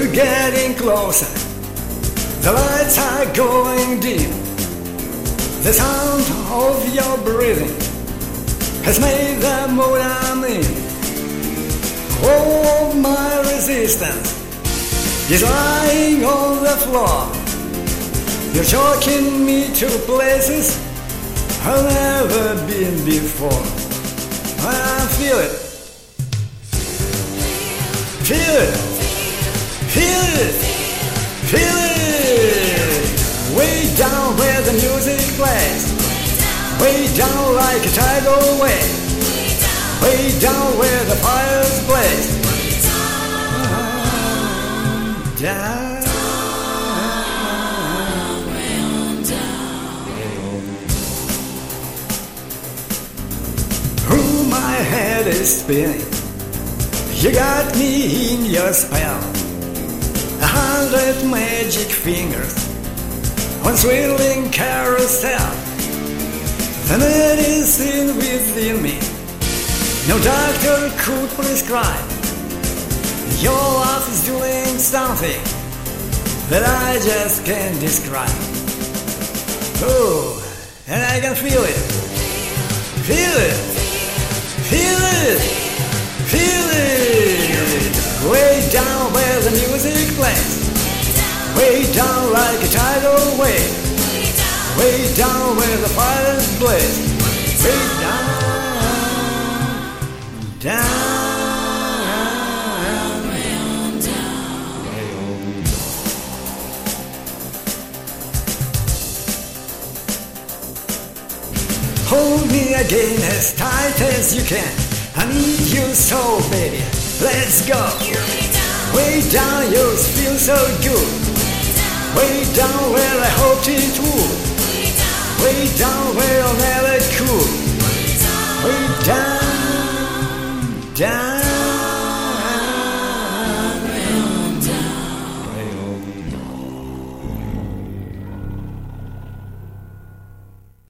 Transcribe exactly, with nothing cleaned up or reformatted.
We're getting closer, the lights are going dim. The sound of your breathing has made the mood I'm in. All of my resistance is lying on the floor. You're choking me to places I've never been before. I feel it. Feel it. Feel it. Feel it. Way down where the music plays. Way down like a tidal wave. Way down where the fires blaze. Down. My head is spinning. You got me in your spell. A hundred magic fingers on swirling carousel. The medicine within me no doctor could prescribe. Your love is doing something that I just can't describe. Oh, and I can feel it. Feel it. Feel it, feel it, way down where the music plays, way down like a tidal wave, way down where the fires blaze, way down, down. Hold me again as tight as you can. I need you so, baby. Let's go. Way down, you feel so good. Way down where I hoped it would. Way down where I'll never could. Way down, down.